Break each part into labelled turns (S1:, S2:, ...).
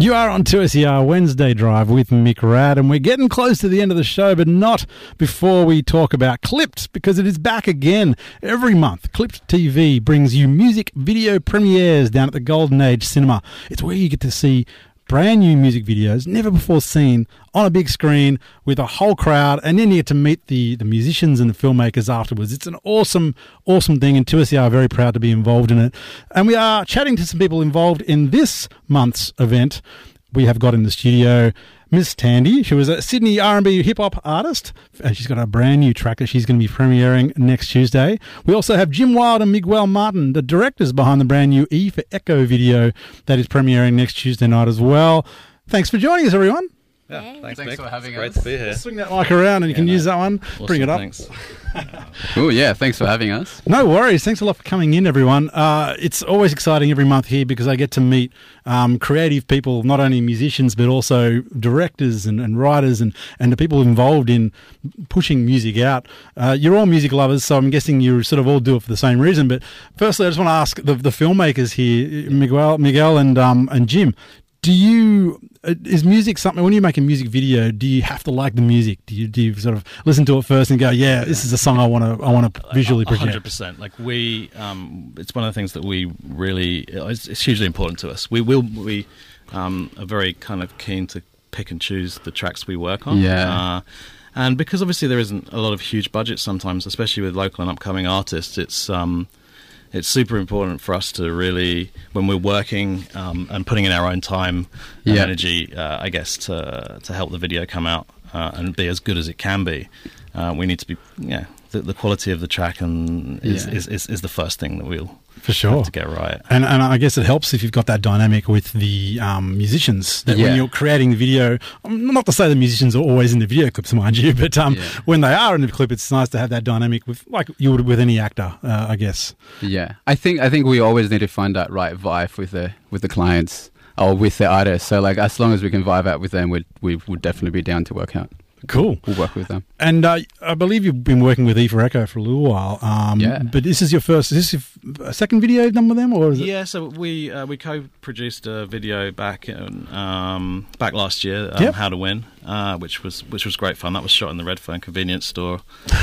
S1: You are on 2SER Wednesday Drive with Mick Rad, and we're getting close to the end of the show, but not before we talk about Clipped, because it is back again. Every month, Clipped TV brings you music video premieres down at the Golden Age Cinema. It's where you get to see brand new music videos, never before seen, on a big screen with a whole crowd, and then you get to meet the musicians and the filmmakers afterwards. It's an awesome thing, and 2SER are very proud to be involved in it. And we are chatting to some people involved in this month's event. We have got in the studio Miss Tandy, who is a Sydney R&B hip-hop artist. She's got a brand new track that she's going to be premiering next Tuesday. We also have Jim Wild and Miguel Martin, the directors behind the brand new E for Echo video that is premiering next Tuesday night as well. Thanks for joining us, everyone.
S2: Yeah, thanks
S3: Mick.
S2: for having us.
S3: Great to be here.
S1: Swing that mic around and you can use that one.
S3: Awesome,
S1: Bring it up.
S3: Thanks.
S2: Oh, yeah, thanks for having us.
S1: No worries. Thanks a lot for coming in, everyone. It's always exciting every month here because I get to meet creative people, not only musicians, but also directors and writers and the people involved in pushing music out. You're all music lovers, so I'm guessing you sort of all do it for the same reason. But firstly, I just want to ask the filmmakers here, Miguel and Jim, is music something, when you make a music video, do you have to like the music? Do you sort of listen to it first and go, yeah, this is a song I want to visually project?
S3: 100%. Like it's one of the things that we really, it's hugely important to us. We are very kind of keen to pick and choose the tracks we work on.
S2: Yeah.
S3: And because obviously there isn't a lot of huge budgets sometimes, especially with local and upcoming artists, it's super important for us to really, when we're working and putting in our own time and energy, I guess, to help the video come out and be as good as it can be, we need to be, the quality of the track is the first thing that we'll
S1: for sure
S3: have to get right.
S1: And I guess it helps if you've got that dynamic with the musicians, that when you're creating the video, not to say the musicians are always in the video clips, mind you, but when they are in the clip, it's nice to have that dynamic with, like you would with any actor, I guess.
S2: Yeah, I think we always need to find that right vibe with the clients or with the artists. So like as long as we can vibe out with them, we would definitely be down to work out.
S1: Cool.
S2: We'll work with them.
S1: And I believe you've been working with E for Echo for a little while. But this is your second video done with them, or is it?
S3: Yeah, so we co-produced a video back last year, How to Win, which was great fun. That was shot in the Redfern convenience store.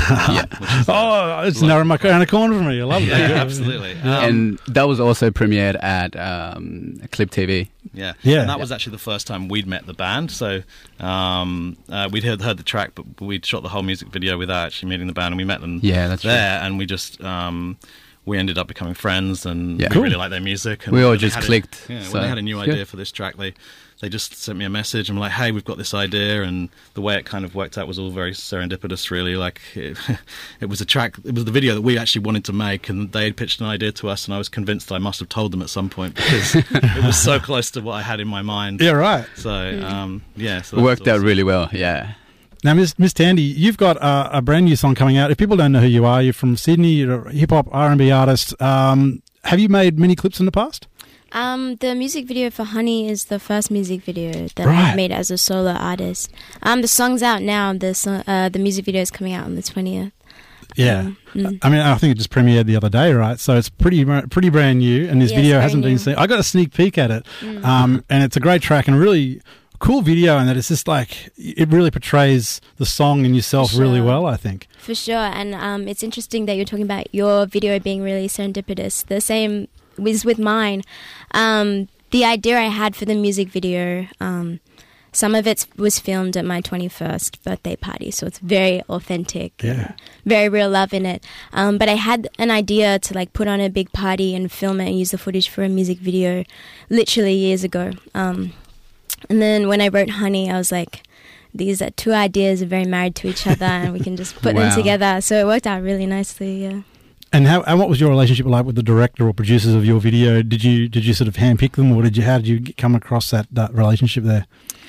S3: It's
S1: narrow my around the corner for me. I love it.
S3: Yeah, absolutely.
S2: And that was also premiered at Clip TV.
S3: Yeah. And that was actually the first time we'd met the band. So we'd heard the track, but we'd shot the whole music video without actually meeting the band, and we met them
S2: that's
S3: there,
S2: true.
S3: and we just we ended up becoming friends, and we really liked their music. And
S2: we all just clicked.
S3: When they had a new idea for this track, they just sent me a message and were like, hey, we've got this idea, and the way it kind of worked out was all very serendipitous, really. Like it was the video that we actually wanted to make, and they had pitched an idea to us, and I was convinced I must have told them at some point because it was so close to what I had in my mind.
S1: Yeah, right.
S3: So so
S2: it worked out really well. Yeah.
S1: Now, Miss Tandy, you've got a brand new song coming out. If people don't know who you are, you're from Sydney, you're a hip-hop R&B artist. Have you made many clips in the past?
S4: The music video for Honey is the first music video that I've made as a solo artist. The song's out now. The music video is coming out on the 20th.
S1: Yeah. I mean, I think it just premiered the other day, right? So it's pretty brand new, and this video hasn't been seen. I got a sneak peek at it, and it's a great track and really cool video, and that it's just like it really portrays the song and yourself really well, I think.
S4: For sure, and it's interesting that you're talking about your video being really serendipitous. The same was with mine. The idea I had for the music video, some of it was filmed at my 21st birthday party, so it's very authentic, very real love in it. But I had an idea to like put on a big party and film it and use the footage for a music video literally years ago. And then when I wrote Honey, I was like, these are two ideas are very married to each other, and we can just put them together. So it worked out really nicely, yeah.
S1: And what was your relationship like with the director or producers of your video? Did you sort of handpick them, or how did you come across that relationship there?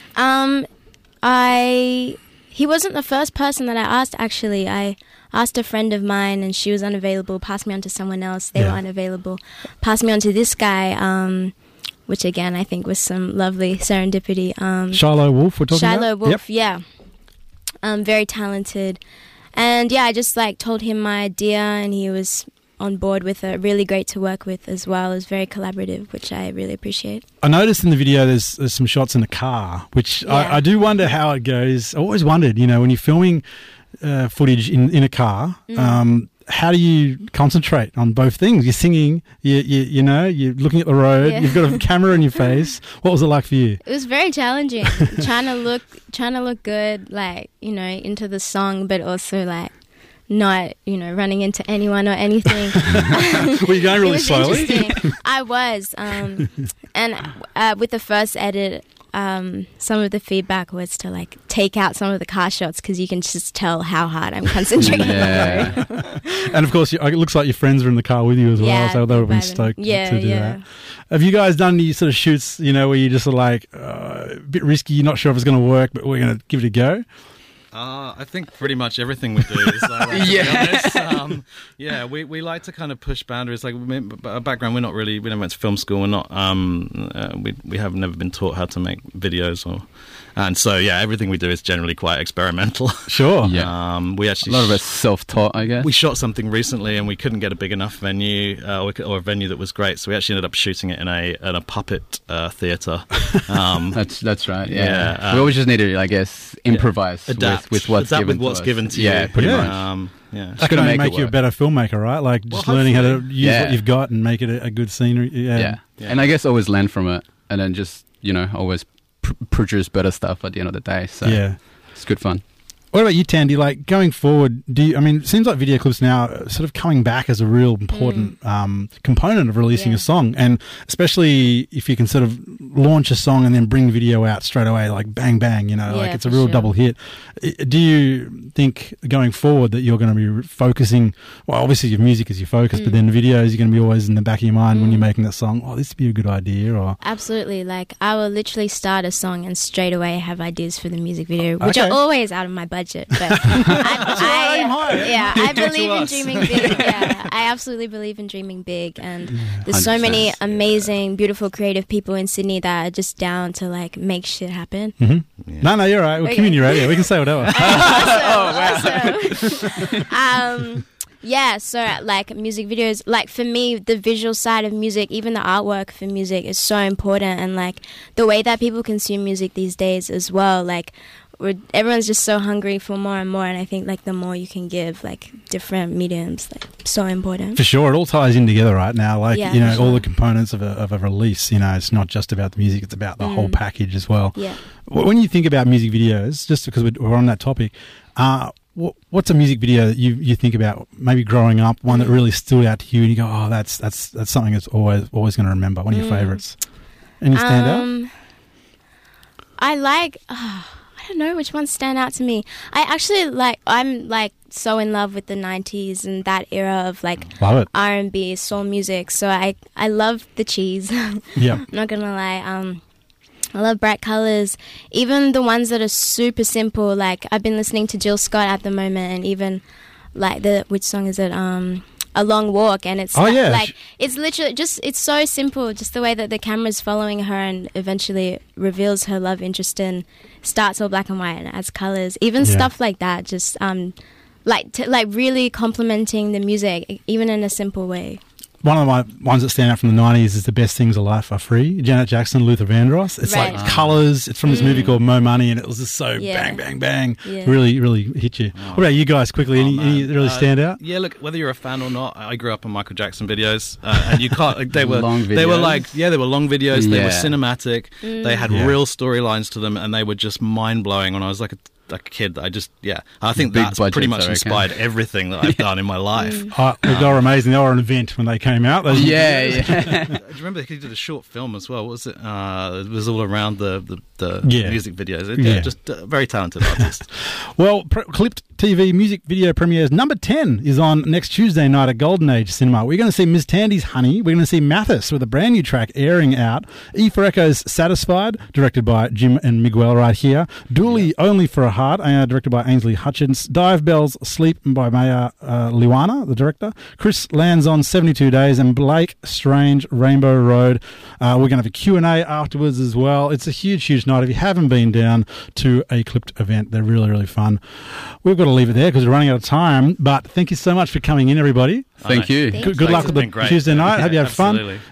S4: He wasn't the first person that I asked, actually. I asked a friend of mine, and she was unavailable, passed me on to someone else. They were unavailable. Passed me on to this guy, which again I think was some lovely serendipity.
S1: Shiloh Wolf, we're talking about?
S4: Shiloh Wolf, very talented. And I just like told him my idea, and he was on board with her, really great to work with as well. It was very collaborative, which I really appreciate.
S1: I noticed in the video there's some shots in the car, which
S4: Yeah.
S1: I do wonder how it goes. I always wondered, when you're filming footage in a car, how do you concentrate on both things? You're singing, you're looking at the road,
S4: Yeah.
S1: you've got a camera in your face. What was it like for you?
S4: It was very challenging, trying to look good, like, into the song, but also like not, running into anyone or anything.
S1: Were you going really
S4: It was
S1: slowly?
S4: interesting. I was, and with the first edit, some of the feedback was to like take out some of the car shots because you can just tell how hard I'm concentrating on the road.
S1: And of course, it looks like your friends were in the car with you as well,
S4: Yeah,
S1: so they would have been
S4: vibing.
S1: stoked
S4: Yeah,
S1: to do
S4: yeah.
S1: that. Have you guys done any sort of shoots, where you just are like, a bit risky, you're not sure if it's going to work, but we're going to give it a go?
S3: I think pretty much everything we do is like that, to be honest. We like to kind of push boundaries. Like our background, we never went to film school. We're not, we have never been taught how to make videos and so everything we do is generally quite experimental.
S1: Sure.
S2: Yeah.
S3: We actually
S2: A lot of it's self-taught, I guess.
S3: we shot something recently and we couldn't get a big enough venue or a venue that was great, so we actually ended up shooting it in a puppet theatre.
S2: That's right.
S3: Yeah,
S2: Yeah. We always just need to, I guess, improvise
S3: adapt
S2: with what's
S3: adapt
S2: given
S3: with what's
S2: to us.
S3: given to you.
S2: Yeah, pretty
S1: Yeah.
S2: much.
S1: That
S2: gotta
S1: can only
S2: make it
S1: make you a
S2: work.
S1: better filmmaker, right? Like just
S3: Well,
S1: learning how to
S3: hopefully.
S1: use what
S2: Yeah.
S1: you've got and make it a good scenery.
S2: Yeah. And I guess always learn from it, and then just always produce better stuff at the end of the day. So
S1: Yeah.
S2: it's good fun.
S1: What about you, Tandy? Like going forward, it seems like video clips now are sort of coming back as a real important component of releasing
S4: Yeah.
S1: a song, and especially if you can sort of launch a song and then bring video out straight away, like bang bang, like it's a
S4: for
S1: real
S4: sure.
S1: double hit. Do you think going forward that you're going to be focusing? Well, obviously your music is your focus, but then the videos are going to be always in the back of your mind when you're making that song. Oh, this would be a good idea, or
S4: Absolutely. Like, I will literally start a song and straight away have ideas for the music video, which
S1: Okay.
S4: are always out of my budget. But I believe in
S3: us.
S4: dreaming big. Yeah, I absolutely believe in dreaming big. And there's so
S2: 100%.
S4: many amazing, beautiful, creative people in Sydney that are just down to, like, make shit happen.
S1: No, you're right. We're
S4: Okay.
S1: community radio. We can say whatever.
S4: Awesome. Yeah, so like music videos, like for me, the visual side of music, even the artwork for music is so important, and like the way that people consume music these days as well, like everyone's just so hungry for more and more, and I think like the more you can give like different mediums, like so important.
S1: For sure, it all ties in together right now. Like
S4: Yeah, for
S1: all
S4: sure.
S1: the components of a release. It's not just about the music; it's about the whole package as well.
S4: Yeah.
S1: When you think about music videos, just because we're on that topic, what's a music video that you think about? Maybe growing up, one that really stood out to you, and you go, "Oh, that's something that's always going to remember." One of your favorites? Any stand out?
S4: I like. I don't know which ones stand out to me. I'm like so in love with the 90s and that era of like
S1: Love it.
S4: R&B, soul music. So I love the cheese.
S1: Yeah.
S4: I'm not gonna lie. I love bright colors. Even the ones that are super simple. Like I've been listening to Jill Scott at the moment, and even like which song is it? A Long Walk, and it's like it's literally it's so simple, just the way that the camera's following her and eventually reveals her love interest and starts all black and white and adds colors. Even stuff like that, just like really complimenting the music, even in a simple way.
S1: One of my ones that stand out from the 90s is The Best Things of Life Are Free. Janet Jackson, Luther Vandross. It's
S4: Right.
S1: like colours. It's from this movie called Mo Money, and it was just so bang, bang, bang.
S4: Yeah.
S1: Really, really hit you. What about you guys, quickly? Any really stand out?
S3: Yeah, look, whether you're a fan or not, I grew up on Michael Jackson videos, and you can't. Like, they were
S2: Long
S3: They were
S2: videos?
S3: like, they were long videos. They were
S2: Yeah.
S3: cinematic. They had
S1: Yeah.
S3: real storylines to them, and they were just mind blowing. When I was like a kid, I think
S2: Big
S3: that's pretty
S2: budgets,
S3: much
S2: I reckon.
S3: inspired everything that I've done in my life.
S1: They were amazing. They were an event when they came out. Those-
S2: Yeah.
S3: Do you remember he did a short film as well? What was it? It was all around the
S1: Yeah.
S3: music videos.
S1: Yeah.
S3: Just a very talented artist.
S1: Well, Clipped TV music video premieres number 10 is on next Tuesday night at Golden Age Cinema. We're going to see Ms. Tandy's Honey. We're going to see Mathis with a brand new track airing out. E for Echo's Satisfied, directed by Jim and Miguel right here. Dooley, Only for a Heart, directed by Ainsley Hutchins. Dive Bells Sleep by Maya Liwana, the director. Chris lands on 72 Days, and Blake Strange, Rainbow Road. We're going to have a Q&A afterwards as well. It's a huge, huge night. If you haven't been down to a Clipped event, they're really, really fun. We've got to leave it there because we're running out of time, but thank you so much for coming in, everybody.
S2: Thank you.
S4: Thank
S1: Good
S4: you.
S1: luck with the
S3: It's been great.
S1: Tuesday night. Hope you have
S3: Absolutely.
S1: fun.